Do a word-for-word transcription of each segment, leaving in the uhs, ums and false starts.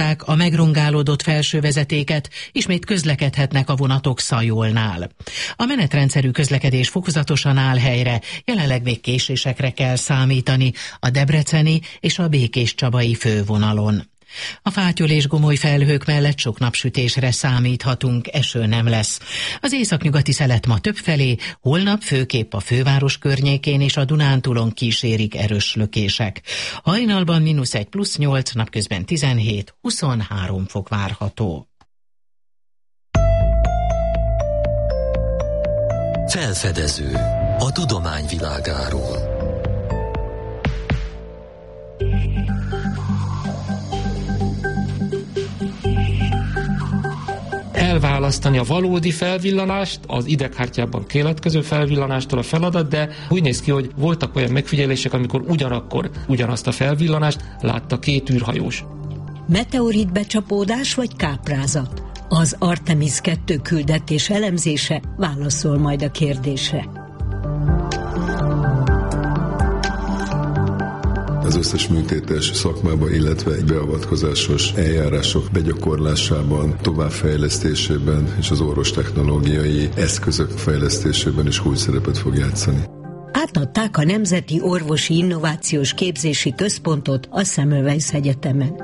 átadták a megrongálódott felsővezetéket, ismét közlekedhetnek a vonatok Szajolnál. A menetrendszerű közlekedés fokozatosan áll helyre, jelenleg még késésekre kell számítani a debreceni és a Békéscsabai fővonalon. A fátyol és gomoly felhők mellett sok napsütésre számíthatunk, eső nem lesz. Az északnyugati szelet ma többfelé, holnap főképp a főváros környékén és a Dunántúlon kísérik erős lökések. Hajnalban mínusz egy plusz nyolc, napközben tizenhét, huszonhárom fok várható. Felfedező a tudomány világáról. Elválasztani a valódi felvillanást, az ideghártyában keletkező felvillanástól a feladat, de úgy néz ki, hogy voltak olyan megfigyelések, amikor ugyanakkor ugyanazt a felvillanást látta két űrhajós. Meteorit becsapódás vagy káprázat? Az Artemis kettő küldetés elemzése válaszol majd a kérdésre. Az összes műtétes szakmában, illetve beavatkozásos eljárások begyakorlásában, továbbfejlesztésében és az orvostechnológiai eszközök fejlesztésében is kulcs szerepet fog játszani. Átadták a Nemzeti Orvosi Innovációs Képzési Központot a Semmelweis Egyetemen.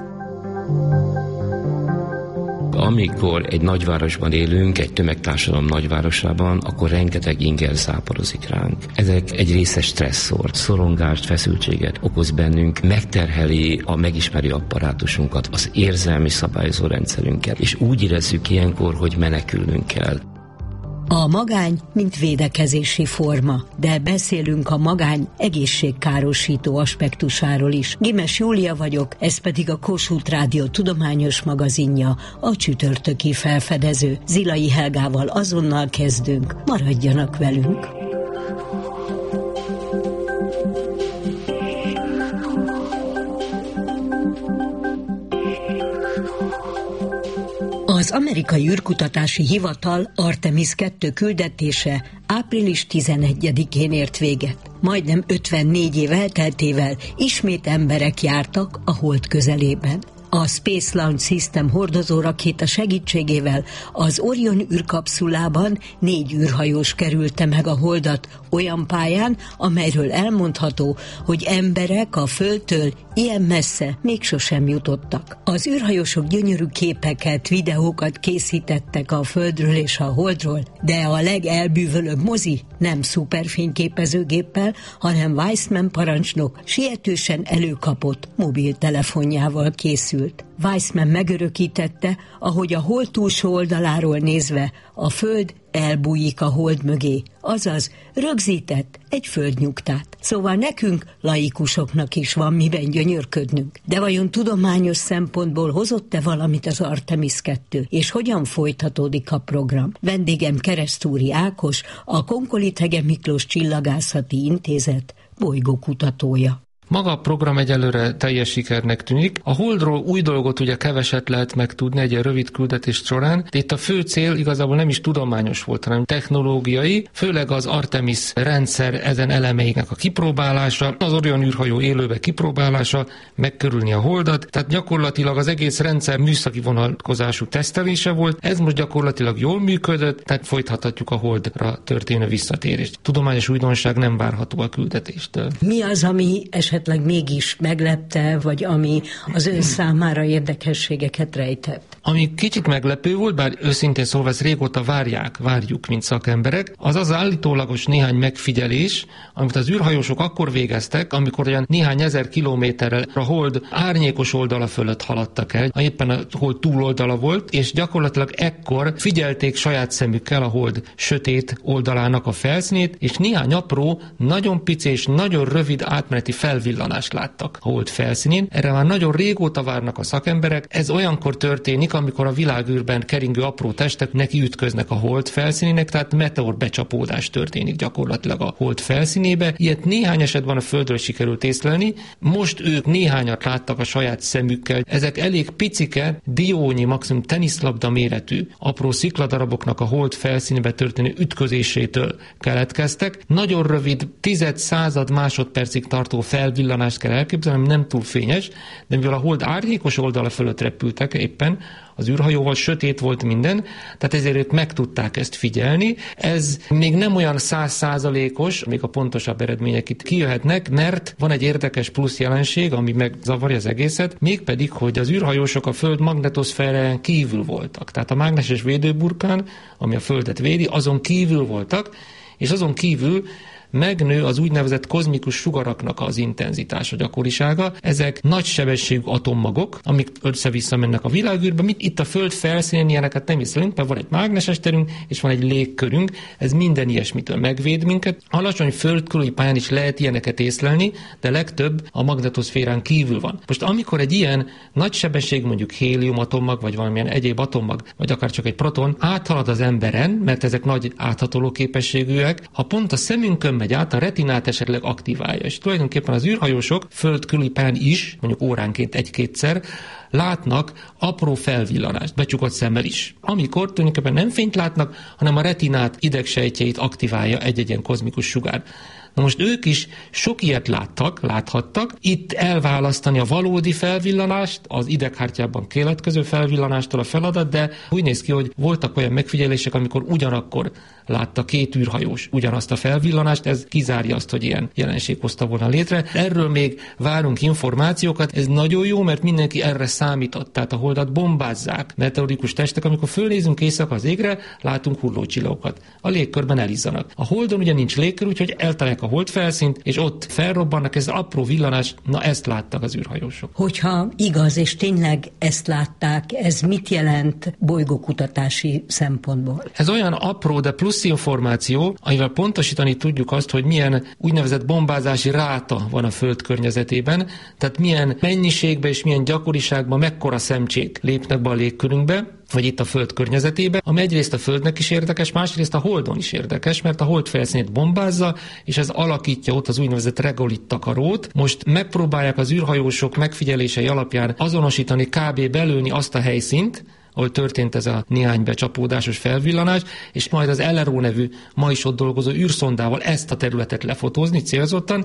Amikor egy nagyvárosban élünk, egy tömegtársadalom nagyvárosában, akkor rengeteg inger záporozik ránk. Ezek egy része stresszort, szorongást, feszültséget okoz bennünk, megterheli a megismerő apparátusunkat, az érzelmi szabályozó rendszerünket, és úgy érezzük ilyenkor, hogy menekülnünk kell. A magány, mint védekezési forma, de beszélünk a magány egészségkárosító aspektusáról is. Gimes Júlia vagyok, ez pedig a Kossuth Rádió tudományos magazinja, a csütörtöki felfedező. Zilai Helgával azonnal kezdünk, maradjanak velünk! Az Amerikai űrkutatási hivatal Artemis kettő küldetése április tizenegyedikén ért véget. Majdnem ötvennégy év elteltével ismét emberek jártak a hold közelében. A Space Launch System hordozó rakéta segítségével az Orion űrkapszulában négy űrhajós kerülte meg a holdat olyan pályán, amelyről elmondható, hogy emberek a Földtől ilyen messze még sosem jutottak. Az űrhajósok gyönyörű képeket, videókat készítettek a Földről és a Holdról, de a legelbűvölőbb mozi nem szuperfényképezőgéppel, hanem Weissman parancsnok sietősen előkapott mobiltelefonjával készült. Weissman megörökítette, ahogy a hold túlsó oldaláról nézve a Föld elbújik a hold mögé, azaz rögzített egy földnyugtát. Szóval nekünk, laikusoknak is van miben gyönyörködnünk. De vajon tudományos szempontból hozott-e valamit az Artemis kettő, és hogyan folytatódik a program? Vendégem Keresztúri Ákos, a Konkolit-Hege Miklós Csillagászati Intézet bolygókutatója. Maga a program egyelőre teljes sikernek tűnik. A Holdról új dolgot ugye keveset lehet megtudni egy ilyen rövid küldetés során, de itt a fő cél igazából nem is tudományos volt, hanem technológiai, főleg az Artemis rendszer ezen elemeinek a kipróbálása, az Orion űrhajó élőbe kipróbálása, megkörülni a Holdat, tehát gyakorlatilag az egész rendszer műszaki vonalkozású tesztelése volt, ez most gyakorlatilag jól működött, tehát folytathatjuk a Holdra történő visszatérést. Tudományos újdonság nem várható a küldetéstől. Mi az, ami esetleg esetleg mégis meglepte, vagy ami az ön számára érdekességeket rejtett? Ami kicsit meglepő volt, bár őszintén szólva ezt régóta várják, várjuk, mint szakemberek, az az állítólagos néhány megfigyelés, amit az űrhajósok akkor végeztek, amikor olyan néhány ezer kilométerrel a Hold árnyékos oldala fölött haladtak el, éppen a Hold túloldala volt, és gyakorlatilag ekkor figyelték saját szemükkel a Hold sötét oldalának a felszínét, és néhány apró, nagyon pici és nagyon rövid átmeneti felvillanást láttak a Hold felszínén. Erre már nagyon régóta várnak a szakemberek. Ez olyankor történik, amikor a világűrben keringő apró testek neki ütköznek a hold felszínének, tehát meteor becsapódás történik gyakorlatilag a hold felszínébe. Ilyet néhány esetben a Földről sikerült észlelni. Most ők néhányat láttak a saját szemükkel. Ezek elég picike, diónyi, maximum teniszlabda méretű apró szikladaraboknak a hold felszínébe történő ütközésétől keletkeztek. Nagyon rövid, tized század másodpercig tartó felvillanást kell elképzelni, nem túl fényes, de mivel a hold árnyékos oldala fölött repültek éppen, az űrhajóval sötét volt minden, tehát ezért ők meg tudták ezt figyelni. Ez még nem olyan száz százalékos, még a pontosabb eredmények itt kijöhetnek, mert van egy érdekes plusz jelenség, ami megzavarja az egészet, mégpedig, hogy az űrhajósok a Föld magnetoszférán kívül voltak. Tehát a mágneses védőburkán, ami a Földet védi, azon kívül voltak, és azon kívül megnő az úgynevezett kozmikus sugaraknak az intenzitása, gyakorisága. Ezek nagy sebességű atommagok, amik össze-vissza mennek a világűrbe. Mit itt a Föld felszínén ilyeneket nem észlelünk, mert van egy mágneses terünk, és van egy légkörünk. Ez minden ilyesmitől megvéd minket. Alacsony földkörüli pályán is lehet ilyeneket észlelni, de legtöbb a magnetoszférán kívül van. Most amikor egy ilyen nagy sebesség, mondjuk hélium atommag, vagy valamilyen egyéb atommag, vagy akár csak egy proton áthalad az emberen, mert ezek nagy áthatoló képességűek, ha pont a szemünkön megy át, a retinát esetleg aktiválja. És tulajdonképpen az űrhajósok föld körüli pályán is, mondjuk óránként egy-kétszer, látnak apró felvillanást, becsukott szemmel is. Amikor tulajdonképpen nem fényt látnak, hanem a retinát idegsejtjeit aktiválja egy-egy ilyen kozmikus sugár. Na most ők is sok ilyet láttak, láthattak. Itt elválasztani a valódi felvillanást, az ideghártyában keletkező felvillanástól a feladat, de úgy néz ki, hogy voltak olyan megfigyelések, amikor ugyanakkor látta két űrhajós ugyanazt a felvillanást, ez kizárja azt, hogy ilyen jelenség hozta volna létre. Erről még várunk információkat, ez nagyon jó, mert mindenki erre számított, tehát a holdat bombázzák meteorikus testek, amikor fölnézünk éjszaka az égre, látunk hullócsillagokat. A légkörben elizzanak. A holdon ugye nincs légkör, úgyhogy eltalálják a hold felszínt, és ott felrobbannak, ez apró villanás, na ezt láttak az űrhajósok. Hogyha igaz, és tényleg ezt látták, ez mit jelent bolygókutatási szempontból? Ez olyan apró, de plusz információ, amivel pontosítani tudjuk azt, hogy milyen úgynevezett bombázási ráta van a Föld környezetében, tehát milyen mennyiségben és milyen gyakoriságban mekkora szemcsék lépnek be a légkörünkbe, vagy itt a Föld környezetébe, ami egyrészt a Földnek is érdekes, másrészt a Holdon is érdekes, mert a Hold felszínét bombázza, és ez alakítja ott az úgynevezett regolit takarót. Most megpróbálják az űrhajósok megfigyelései alapján azonosítani, kb. Belőni azt a helyszínt, ahol történt ez a néhány becsapódásos felvillanás, és majd az el er o nevű ma is ott dolgozó űrszondával ezt a területet lefotózni célzottan.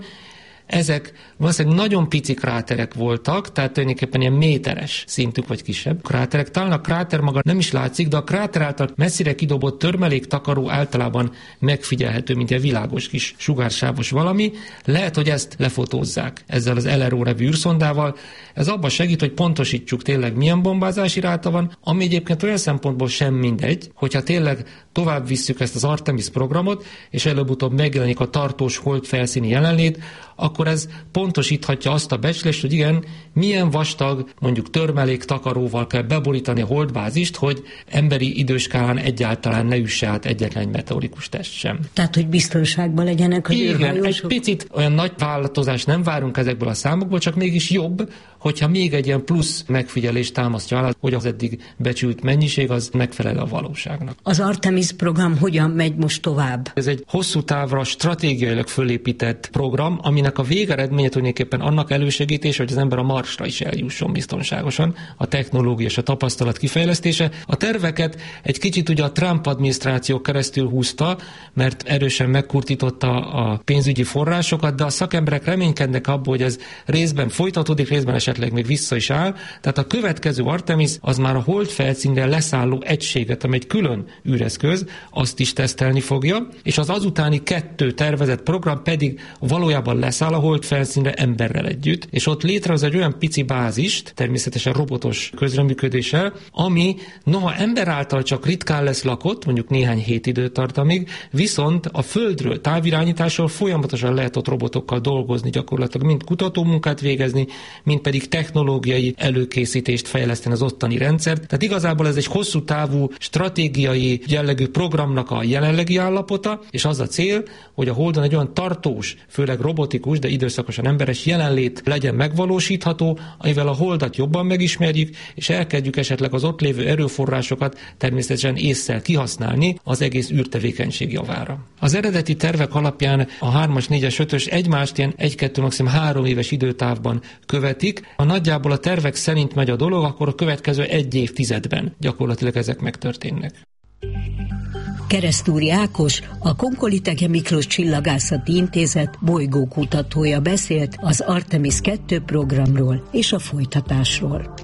Ezek valószínűleg nagyon pici kráterek voltak, tehát tulajdonképpen ilyen méteres szintük vagy kisebb kráterek. Talán a kráter maga nem is látszik, de a kráter által messzire kidobott törmeléktakaró általában megfigyelhető, mint egy világos kis sugársávos valami. Lehet, hogy ezt lefotózzák ezzel az el er o nevű űrszondával. Ez abban segít, hogy pontosítsuk tényleg milyen bombázási ráta van, ami egyébként olyan szempontból sem mindegy, hogyha tényleg tovább visszük ezt az Artemis programot, és előbb-utóbb megjelenik a tartós hold felszíni jelenlét, akkor ez pontosíthatja azt a becslést, hogy igen, milyen vastag, mondjuk törmelék takaróval kell beborítani a holdbázist, hogy emberi időskálán egyáltalán ne üsse át egyetlen meteorikus test sem. Tehát, hogy biztonságban legyenek az űrhajósok? Igen, egy picit olyan nagy változást nem várunk ezekből a számokból, csak mégis jobb, hogyha még egy ilyen plusz megfigyelést támasztja alá, hogy az eddig becsült mennyiség az megfelel a valóságnak. Az Artemis program hogyan megy most tovább? Ez egy hosszú távra stratégiailag fölépített program, aminek a végeredménye tulajdonképpen annak elősegítése, hogy az ember a Marsra is eljusson biztonságosan, a technológia és a tapasztalat kifejlesztése. A terveket egy kicsit ugye a Trump adminisztráció keresztül húzta, mert erősen megkurtította a pénzügyi forrásokat, de a szakemberek reménykednek abból, hogy ez részben folytatódik, részben esetleg még vissza is áll. Tehát a következő Artemis az már a hold felszínre leszálló egységet, amely egy külön űreszköz, azt is tesztelni fogja, és az azutáni kettő tervezett program pedig valójában leszáll a hold felszínre emberrel együtt, és ott létrehoz egy olyan pici bázist, természetesen robotos közreműködéssel, ami noha ember által csak ritkán lesz lakott, mondjuk néhány hét időtartamig, viszont a Földről, távirányításról folyamatosan lehet ott robotokkal dolgozni, gyakorlatilag mind kutatómunkát végezni, mind pedig elkezdik technológiai előkészítést fejleszteni az ottani rendszert. Tehát igazából ez egy hosszú távú stratégiai jellegű programnak a jelenlegi állapota, és az a cél, hogy a Holdon egy olyan tartós, főleg robotikus, de időszakosan emberes jelenlét legyen megvalósítható, amivel a Holdat jobban megismerjük, és elkezdjük esetleg az ott lévő erőforrásokat természetesen ésszel kihasználni az egész űrtevékenység javára. Az eredeti tervek alapján a hármas, négyes, ötös egymást ilyen egy-kettő, maximum három éves időtávban követik. Ha nagyjából a tervek szerint megy a dolog, akkor a következő egy évtizedben gyakorlatilag ezek megtörténnek. Keresztúri Ákos, a Konkolitege Miklós Csillagászati Intézet bolygókutatója beszélt az Artemis kettő programról és a folytatásról.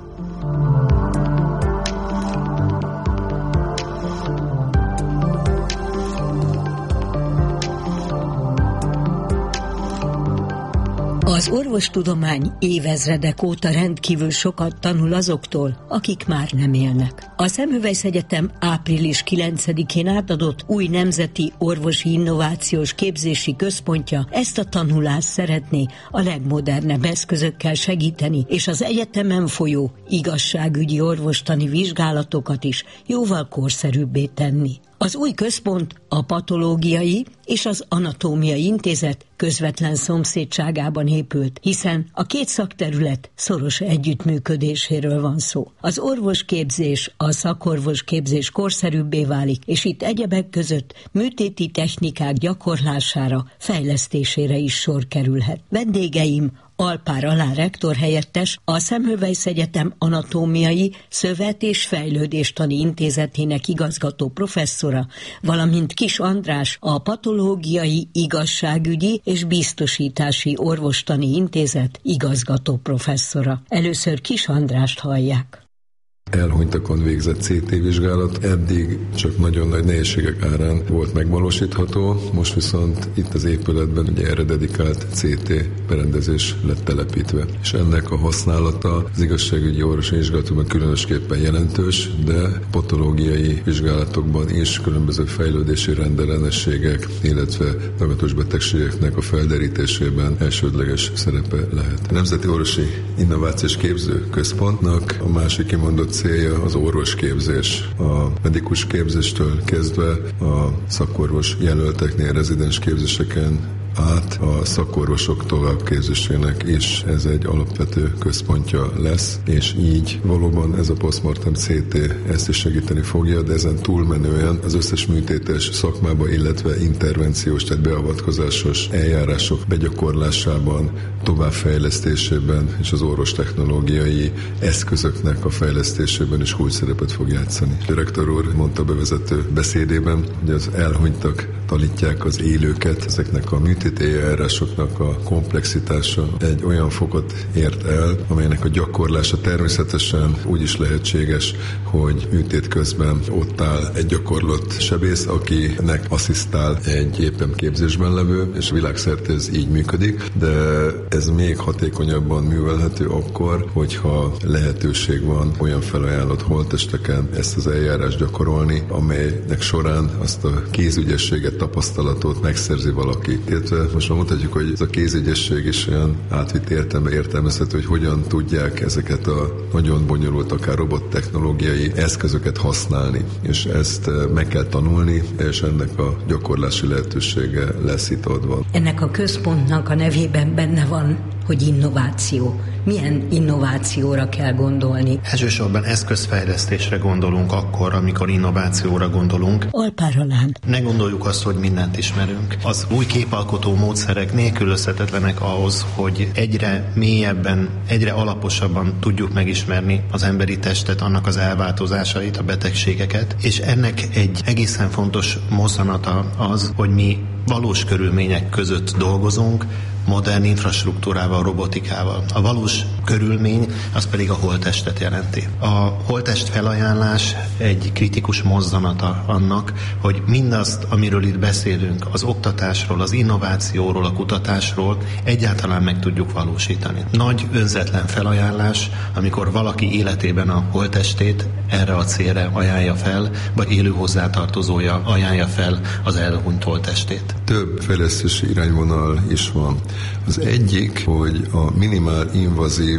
Az orvostudomány évezredek óta rendkívül sokat tanul azoktól, akik már nem élnek. A Semmelweis Egyetem április kilencedikén átadott új nemzeti orvosi innovációs képzési központja ezt a tanulást szeretné a legmodernebb eszközökkel segíteni, és az egyetemen folyó igazságügyi orvostani vizsgálatokat is jóval korszerűbbé tenni. Az új központ a Patológiai és az Anatómiai Intézet közvetlen szomszédságában épült, hiszen a két szakterület szoros együttműködéséről van szó. Az orvosképzés, a szakorvosképzés korszerűbbé válik, és itt egyebek között műtéti technikák gyakorlására, fejlesztésére is sor kerülhet. Vendégeim Alpár Alán rektor helyettes, a Semmelweis Egyetem Anatómiai Szövet- és Fejlődéstani Intézetének igazgató professzora, valamint Kis András, a Patológiai, Igazságügyi és Biztosítási Orvostani Intézet igazgató professzora. Először Kis Andrást hallják. Elhunytakon végzett cé té vizsgálat eddig csak nagyon nagy nehézségek árán volt megvalósítható, most viszont itt az épületben ugye erre dedikált cé té berendezés lett telepítve. És ennek a használata az igazságügyi orvosi vizsgálatokban különösképpen jelentős, de patológiai vizsgálatokban is különböző fejlődési rendellenességek, illetve daganatos betegségeknek a felderítésében elsődleges szerepe lehet. A Nemzeti Orvosi Innovációs Képző Központnak a másik kimondott célja az orvosképzés. A medikus képzéstől kezdve a szakorvos jelölteknél, rezidens képzéseken át a szakorvosok továbbképzésének is ez egy alapvető központja lesz, és így valóban ez a postmortem cé té ezt is segíteni fogja, de ezen túlmenően az összes műtétes szakmába, illetve intervenciós, tehát beavatkozásos eljárások begyakorlásában, továbbfejlesztésében és az orvostechnológiai eszközöknek a fejlesztésében is kulcsszerepet fog játszani. A rektor úr mondta bevezető beszédében, hogy az elhunytak tanítják az élőket, ezeknek a műtéti eljárásoknak a komplexitása egy olyan fokot ért el, amelynek a gyakorlása természetesen úgy is lehetséges, hogy műtét közben ott áll egy gyakorlott sebész, akinek asszisztál egy éppen képzésben levő, és világszerte ez így működik, de ez még hatékonyabban művelhető akkor, hogyha lehetőség van olyan felajánlott holttesteken ezt az eljárást gyakorolni, amelynek során azt a kézügyességet, tapasztalatot megszerzi valaki. Illetve most már mondhatjuk, hogy ez a kézügyesség is olyan átvitt értelme értelmezhető, hogy hogyan tudják ezeket a nagyon bonyolult, akár robottechnológiai eszközöket használni. És ezt meg kell tanulni, és ennek a gyakorlási lehetősége lesz itt adva. Ennek a központnak a nevében benne van, hogy innováció. Milyen innovációra kell gondolni? Elsősorban eszközfejlesztésre gondolunk akkor, amikor innovációra gondolunk. Alpár Alán. Ne gondoljuk azt, hogy mindent ismerünk. Az új képalkotó módszerek nélkülözhetetlenek ahhoz, hogy egyre mélyebben, egyre alaposabban tudjuk megismerni az emberi testet, annak az elváltozásait, a betegségeket, és ennek egy egészen fontos mozzanata az, hogy mi valós körülmények között dolgozunk, modern infrastruktúrával, robotikával. A valós körülmény az pedig a holttestet jelenti. A holttest felajánlás egy kritikus mozzanata annak, hogy mindazt, amiről itt beszélünk, az oktatásról, az innovációról, a kutatásról egyáltalán meg tudjuk valósítani. Nagy önzetlen felajánlás, amikor valaki életében a holttestét erre a célra ajánlja fel, vagy élő hozzátartozója ajánlja fel az elhunyt holttestét. Több fejlesztési irányvonal is van. Az egyik, hogy a minimál invazív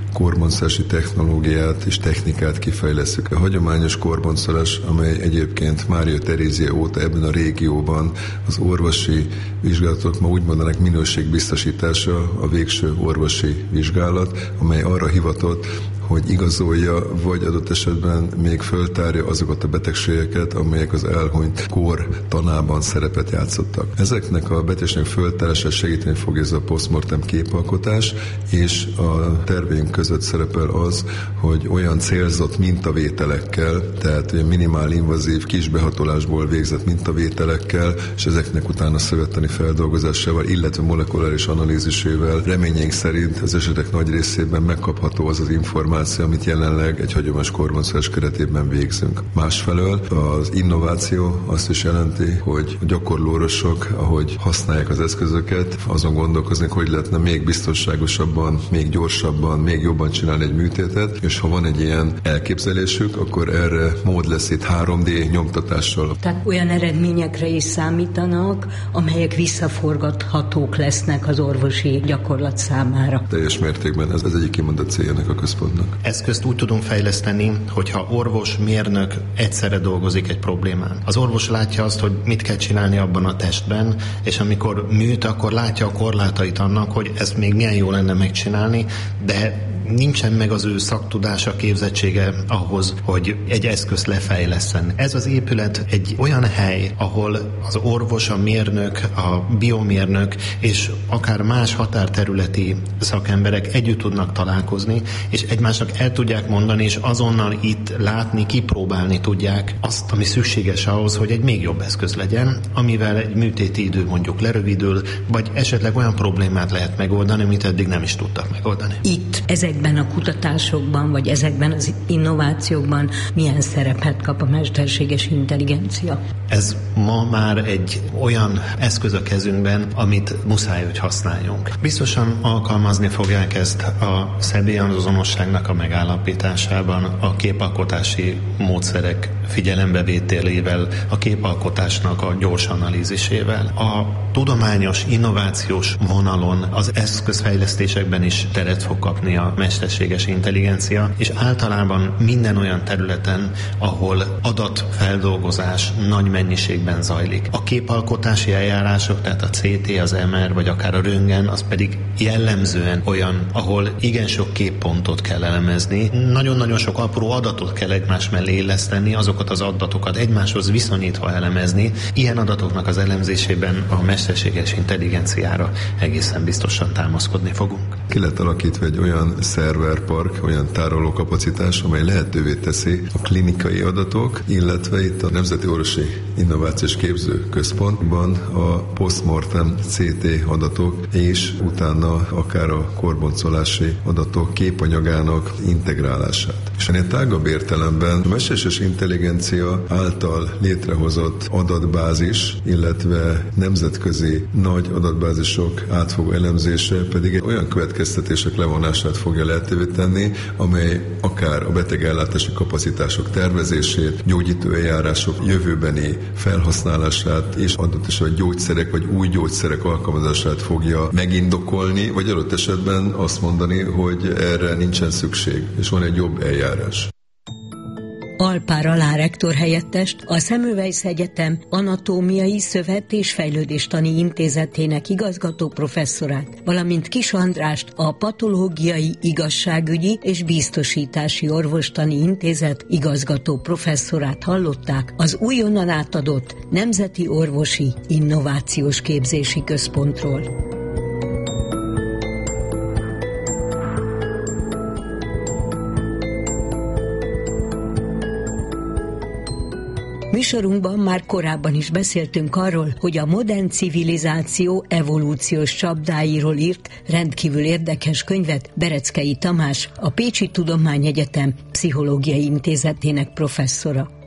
korboncolási technológiát és technikát kifejlesztjük. A hagyományos korboncolás, amely egyébként Mária Terézia óta ebben a régióban az orvosi vizsgálatok, ma úgy mondanak, minőségbiztosítása, a végső orvosi vizsgálat, amely arra hivatott, hogy igazolja, vagy adott esetben még föltárja azokat a betegségeket, amelyek az elhunyt kor tanában szerepet játszottak. Ezeknek a betegségnek föltárását segíteni fogja ez a postmortem képalkotás, és a terveink között szerepel az, hogy olyan célzott mintavételekkel, tehát olyan minimál invazív kisbehatolásból végzett mintavételekkel, és ezeknek utána szövettani feldolgozásával, illetve molekuláris analízisével reményeink szerint az esetek nagy részében megkapható az az információ, amit jelenleg egy hagyományos korboncolás keretében végzünk. Másfelől az innováció azt is jelenti, hogy a gyakorló orvosok, ahogy használják az eszközöket, azon gondolkoznak, hogy lehetne még biztonságosabban, még gyorsabban, még jobban csinálni egy műtétet, és ha van egy ilyen elképzelésük, akkor erre mód lesz itt három dé nyomtatással. Tehát olyan eredményekre is számítanak, amelyek visszaforgathatók lesznek az orvosi gyakorlat számára. Teljes mértékben ez, ez egyik kimondott céljának a központnak. Eszközt úgy tudunk fejleszteni, hogyha orvos, mérnök egyszerre dolgozik egy problémán. Az orvos látja azt, hogy mit kell csinálni abban a testben, és amikor műt, akkor látja a korlátait annak, hogy ezt még milyen jó lenne megcsinálni, de nincsen meg az ő szaktudása, képzettsége ahhoz, hogy egy eszközt lefejlesszen. Ez az épület egy olyan hely, ahol az orvos, a mérnök, a biomérnök és akár más határterületi szakemberek együtt tudnak találkozni, és egymásnak el tudják mondani, és azonnal itt látni, kipróbálni tudják azt, ami szükséges ahhoz, hogy egy még jobb eszköz legyen, amivel egy műtéti idő mondjuk lerövidül, vagy esetleg olyan problémát lehet megoldani, amit eddig nem is tudtak megoldani. Itt ezek Ezekben a kutatásokban, vagy ezekben az innovációkban milyen szerepet kap a mesterséges intelligencia? Ez ma már egy olyan eszköz a kezünkben, amit muszáj, hogy használjunk. Biztosan alkalmazni fogják ezt a személyazonosságnak a megállapításában, a képalkotási módszerek figyelembevételével, a képalkotásnak a gyors analízisével. A tudományos, innovációs vonalon az eszközfejlesztésekben is teret fog kapni a mesterséges intelligencia, és általában minden olyan területen, ahol adatfeldolgozás nagy mennyiségben zajlik. A képalkotási eljárások, tehát a cé té, az em er, vagy akár a röntgen, az pedig jellemzően olyan, ahol igen sok képpontot kell elemezni, nagyon-nagyon sok apró adatot kell egymás mellé illeszteni, azokat az adatokat egymáshoz viszonyítva elemezni. Ilyen adatoknak az elemzésében a mesterséges intelligenciára egészen biztosan támaszkodni fogunk. Ki lett alakítva egy olyan szerverpark, olyan tárolókapacitás, amely lehetővé teszi a klinikai adatok, illetve itt a Nemzeti Orvosi Innovációs Képző Központban a postmortem cé té adatok, és utána akár a korboncolási adatok képanyagának integrálását. És ennél tágabb értelemben a mesterséges intelligencia által létrehozott adatbázis, illetve nemzetközi nagy adatbázisok átfogó elemzése pedig olyan következtetések levonását fogja lehetővé tenni, amely akár a betegellátási kapacitások tervezését, gyógyító eljárások jövőbeni felhasználását és adott esetben gyógyszerek vagy új gyógyszerek alkalmazását fogja megindokolni, vagy adott esetben azt mondani, hogy erre nincsen szükség, és van egy jobb eljárás. Alpár Alá rektor helyettest, a Semmelweis Egyetem Anatómiai Szövet és Fejlődéstani Intézetének igazgató professzorát, valamint Kis Andrást, a Patológiai Igazságügyi és Biztosítási Orvostani Intézet igazgató professzorát hallották az újonnan átadott Nemzeti Orvosi Innovációs Képzési Központról. Műsorunkban már korábban is beszéltünk arról, hogy a modern civilizáció evolúciós csapdáiról írt rendkívül érdekes könyvet Bereckei Tamás, a Pécsi Tudományegyetem Pszichológiai Intézetének professzora.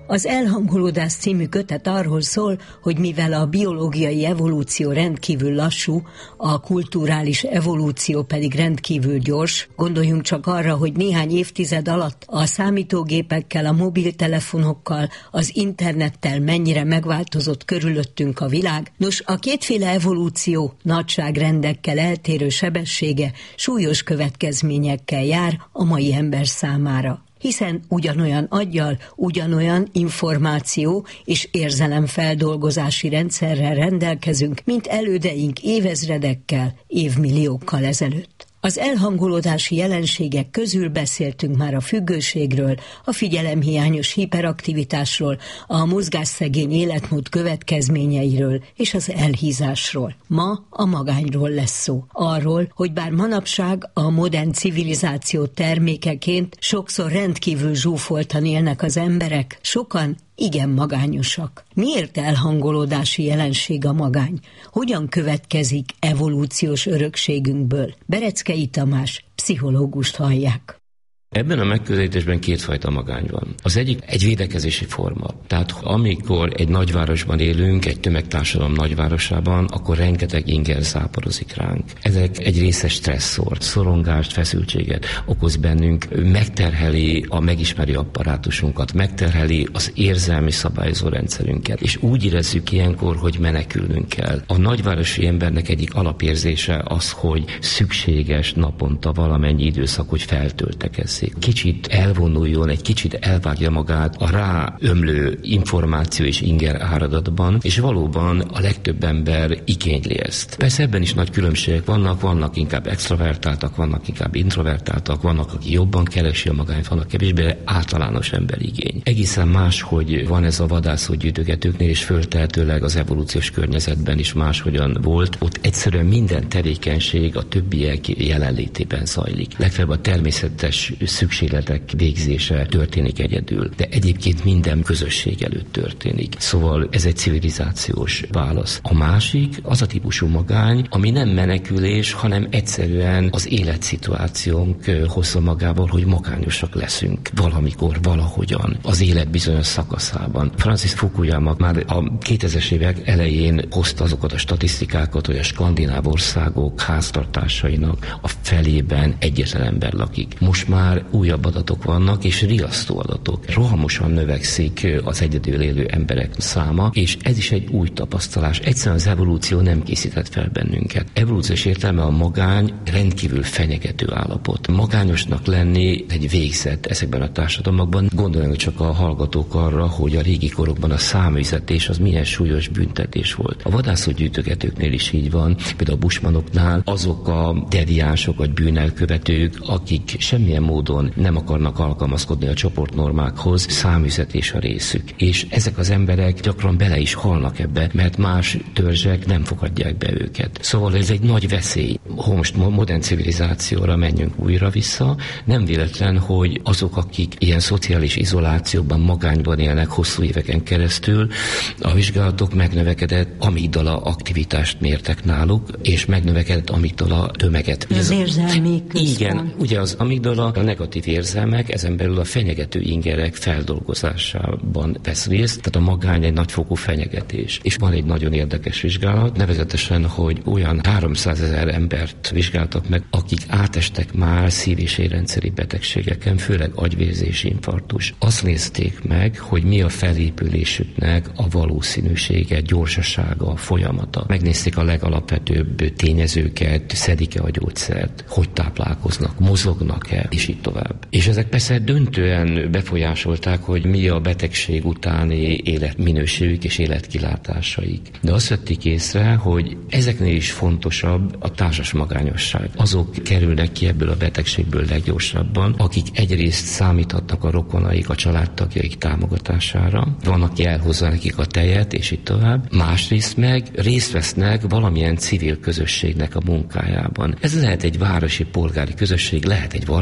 Az Elhangolódás című kötet arról szól, hogy mivel a biológiai evolúció rendkívül lassú, a kulturális evolúció pedig rendkívül gyors, gondoljunk csak arra, hogy néhány évtized alatt a számítógépekkel, a mobiltelefonokkal, az internettel mennyire megváltozott körülöttünk a világ. Nos, a kétféle evolúció nagyságrendekkel eltérő sebessége súlyos következményekkel jár a mai ember számára. Hiszen ugyanolyan aggyal, ugyanolyan információ és érzelemfeldolgozási rendszerrel rendelkezünk, mint elődeink évezredekkel, évmilliókkal ezelőtt. Az elhangolódási jelenségek közül beszéltünk már a függőségről, a figyelemhiányos hiperaktivitásról, a mozgásszegény életmód következményeiről és az elhízásról. Ma a magányról lesz szó. Arról, hogy bár manapság a modern civilizáció termékeként sokszor rendkívül zsúfoltan élnek az emberek, sokan igen magányosak. Miért elhangolódási jelenség a magány? Hogyan következik evolúciós örökségünkből? Bereckei Tamás, pszichológust hallják. Ebben a megközelítésben kétfajta magány van. Az egyik egy védekezési forma. Tehát amikor egy nagyvárosban élünk, egy tömegtársadalom nagyvárosában, akkor rengeteg inger záporozik ránk. Ezek egy része stresszort, szorongást, feszültséget okoz bennünk, megterheli a megismerő apparátusunkat, megterheli az érzelmi szabályozó rendszerünket, és úgy érezzük ilyenkor, hogy menekülnünk kell. A nagyvárosi embernek egyik alapérzése az, hogy szükséges naponta valamennyi időszak, hogy feltöltekezzék. Kicsit elvonuljon, egy kicsit elvágja magát a ráömlő információ és inger áradatban, és valóban a legtöbb ember igényli ezt. Persze ebben is nagy különbségek vannak, vannak inkább extrovertáltak, vannak inkább introvertáltak, vannak, aki jobban keresi a magányt, vannak kevésbé, általános emberigény. Egészen más, hogy van ez a vadászó gyűjtögetőknél, és föltehetőleg az evolúciós környezetben is máshogyan volt. Ott egyszerűen minden tevékenység a többiek jelenlétében zajlik. Legfeljebb a természetes szükségletek végzése történik egyedül, de egyébként minden közösség előtt történik. Szóval ez egy civilizációs válasz. A másik az a típusú magány, ami nem menekülés, hanem egyszerűen az életszituációnk hozza magával, hogy magányosak leszünk valamikor, valahogyan, az élet bizonyos szakaszában. Francis Fukuyama már a kétezres évek elején hozta azokat a statisztikákat, hogy a skandináv országok háztartásainak a felében egyetlen ember lakik. Most már újabb adatok vannak, és riasztó adatok. Rohamosan növekszik az egyedül élő emberek száma, és ez is egy új tapasztalás. Egyszerűen az evolúció nem készített fel bennünket. Evolúciós értelme a magány rendkívül fenyegető állapot. Magányosnak lenni egy végzet ezekben a társadalmakban. Gondoljanak csak a hallgatók arra, hogy a régi korokban a száműzetés az milyen súlyos büntetés volt. A vadászógyűjtögetőknél is így van, például a bushmanoknál azok a deviánsok vagy bűnelkövetők, akik semmilyen módon nem akarnak alkalmazkodni a csoportnormákhoz, száműzetés a részük. És ezek az emberek gyakran bele is halnak ebbe, mert más törzsek nem fogadják be őket. Szóval ez egy nagy veszély. Ha most modern civilizációra menjünk újra vissza, nem véletlen, hogy azok, akik ilyen szociális izolációban, magányban élnek hosszú éveken keresztül, a vizsgálatok megnövekedett amigdala aktivitást mértek náluk, és megnövekedett amigdala tömeget. Az érzelmi központ. Igen, ugye az amigdala a negatív érzelmek, ezen belül a fenyegető ingerek feldolgozásában vesz részt, tehát a magány egy nagyfokú fenyegetés. És van egy nagyon érdekes vizsgálat, nevezetesen, hogy olyan háromszázezer embert vizsgáltak meg, akik átestek már szív- és érrendszeri betegségeken, főleg agyvérzés, infarktus. Azt nézték meg, hogy mi a felépülésüknek a valószínűsége, gyorsasága, folyamata. Megnézték a legalapvetőbb tényezőket, szedik-e a gyógyszert, hogy táplálkoznak, mozognak-e, és így tovább. És ezek persze döntően befolyásolták, hogy mi a betegség utáni életminőségük és életkilátásaik. De azt vették észre, hogy ezeknél is fontosabb a társas magányosság. Azok kerülnek ki ebből a betegségből leggyorsabban, akik egyrészt számíthatnak a rokonaik, a családtagjaik támogatására, van, aki elhozza nekik a tejet, és így tovább. Másrészt meg részt vesznek valamilyen civil közösségnek a munkájában. Ez lehet egy városi polgári közösség, lehet egy vallásos közösség,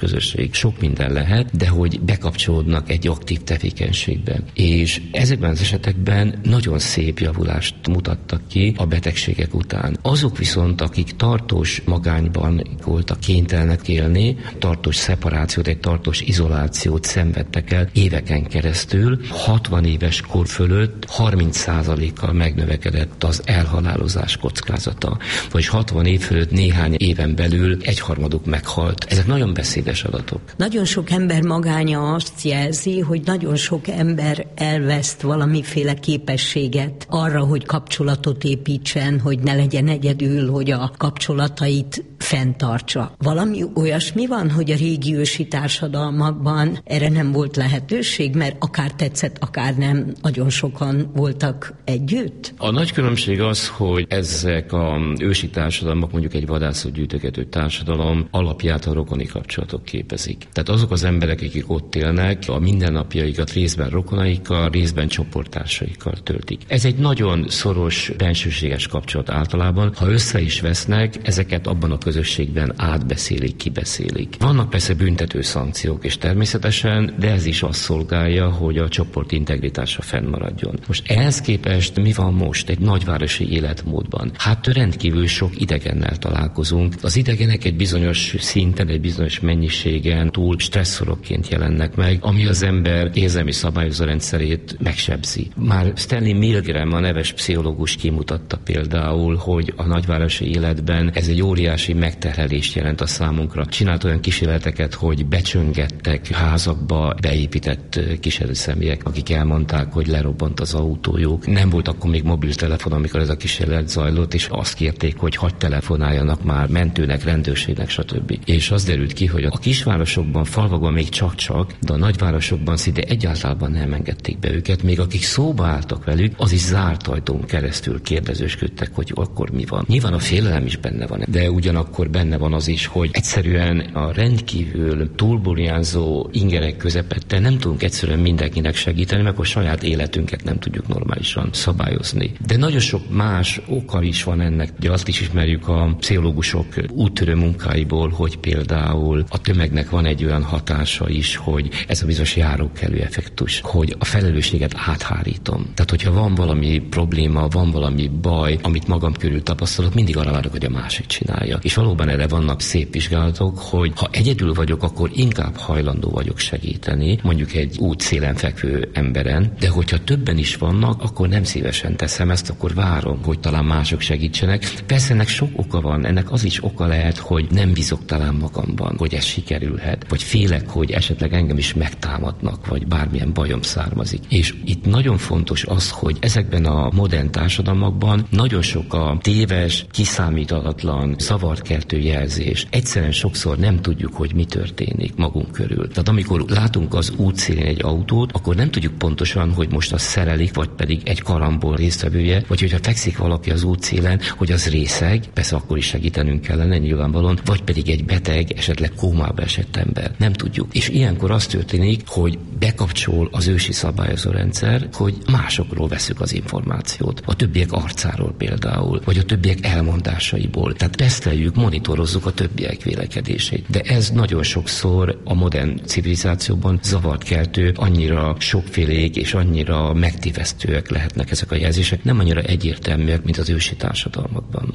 közösség, sok minden lehet, de hogy bekapcsolódnak egy aktív tevékenységbe. És ezekben az esetekben nagyon szép javulást mutattak ki a betegségek után. Azok viszont, akik tartós magányban voltak kénytelenek élni, tartós szeparációt, egy tartós izolációt szenvedtek el éveken keresztül, hatvan éves kor fölött harminc százalékkal megnövekedett az elhalálozás kockázata. Vagyis hatvan év fölött néhány éven belül egyharmaduk meghalt. Ezek nagyon beszédes adatok. Nagyon sok ember magánya azt jelzi, hogy nagyon sok ember elveszt valamiféle képességet arra, hogy kapcsolatot építsen, hogy ne legyen egyedül, hogy a kapcsolatait fenntartsa. Valami olyasmi van, hogy a régi ősi társadalmakban erre nem volt lehetőség, mert akár tetszett, akár nem, nagyon sokan voltak együtt? A nagy különbség az, hogy ezek az ősi társadalmak, mondjuk egy vadászat gyűjtögető társadalom alapját a rokoni kapcsolatok képezik. Tehát azok az emberek, akik ott élnek, a mindennapjaikat részben rokonaikkal, részben csoporttársaikkal töltik. Ez egy nagyon szoros, bensőséges kapcsolat általában. Ha össze is vesznek, ezeket abban a közösségben átbeszélik, kibeszélik. Vannak persze büntető szankciók, és természetesen, de ez is azt szolgálja, hogy a csoport integritása fennmaradjon. Most ehhez képest mi van most egy nagyvárosi életmódban? Hát rendkívül sok idegennel találkozunk. Az idegenek egy bizonyos szinten, egy bizonyos mennyiségen túl stresszorokként jelennek meg, ami az ember érzelmi szabályozó rendszerét megsebzi. Már Stanley Milgram, a neves pszichológus kimutatta például, hogy a nagyvárosi életben ez egy óriási megterhelést jelent a számunkra. Csinált olyan kísérleteket, hogy becsöngettek házakba beépített kísérőszemélyek, akik elmondták, hogy lerobbant az autójuk. Nem volt akkor még mobiltelefon, amikor ez a kísérlet zajlott, és azt kérték, hogy hadd telefonáljanak már mentőnek, rendőrségnek, stb. És az derült ki, hogy a kisvárosokban, falvakban még csak-csak, de a nagyvárosokban szinte egyáltalán nem engedték be őket, még akik szóba álltak velük, az is zárt ajtón keresztül kérdezősködtek, hogy akkor mi van. Nyilván a félelem is benne van, de ugyanakkor benne van az is, hogy egyszerűen a rendkívül túlburjánzó ingerek közepette nem tudunk egyszerűen mindenkinek segíteni, mert akkor saját életünket nem tudjuk normálisan szabályozni. De nagyon sok más oka is van ennek. Ugye azt is ismerjük a pszichológusok úttörő munkáiból, hogy például a tömegnek van egy olyan hatása is, hogy ez a bizonyos járókelő effektus, hogy a felelősséget áthárítom. Tehát, hogyha van valami probléma, van valami baj, amit magam körül tapasztalok, mindig arra várok, hogy a másik csinálja. És valóban erre vannak szép vizsgálatok, hogy ha egyedül vagyok, akkor inkább hajlandó vagyok segíteni, mondjuk egy útszélen fekvő emberen, de hogyha többen is vannak, akkor nem szívesen teszem ezt, akkor várom, hogy talán mások segítsenek. Persze ennek sok oka van, ennek az is oka lehet, hogy nem bízok talán magamban, hogy ez sikerülhet, vagy félek, hogy esetleg engem is megtámadnak, vagy bármilyen bajom származik. És itt nagyon fontos az, hogy ezekben a modern társadalmakban nagyon sok a téves, kiszámíthatatlan, zavarkeltő jelzés. Egyszerűen sokszor nem tudjuk, hogy mi történik magunk körül. Tehát amikor látunk az útszélén egy autót, akkor nem tudjuk pontosan, hogy most az szerelik, vagy pedig egy karambol résztvevője, vagy hogyha fekszik valaki az útszélen, hogy az részeg, persze akkor is segítenünk kellene nyilvánvalóan, vagy pedig egy beteg, esetleg kómába esett ember. Nem tudjuk. És ilyenkor az történik, hogy bekapcsol az ősi szabályozó rendszer, hogy másokról veszük az információt. A többiek arcáról például, vagy a többiek elmondásaiból. Tehát teszteljük, monitorozzuk a többiek vélekedését. De ez nagyon sokszor a modern civilizációban zavart keltő, annyira sokfélék és annyira megtévesztőek lehetnek ezek a jelzések, nem annyira egyértelműek, mint az ősi társadalmakban.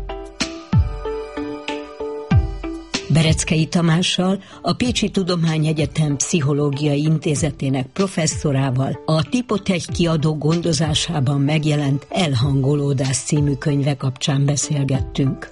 Bereckei Tamással, a Pécsi Tudományegyetem Pszichológiai Intézetének professzorával a Tipotech kiadó gondozásában megjelent Elhangolódás című könyve kapcsán beszélgettünk.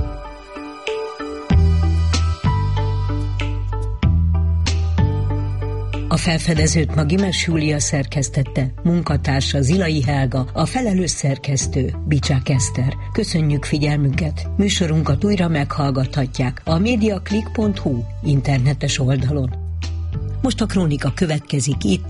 A felfedezőt ma Gimes Júlia szerkesztette, munkatársa Zilai Helga, a felelős szerkesztő Bicsák Eszter. Köszönjük figyelmüket! Műsorunkat újra meghallgathatják a mediaclick pont hu internetes oldalon. Most a krónika következik itt,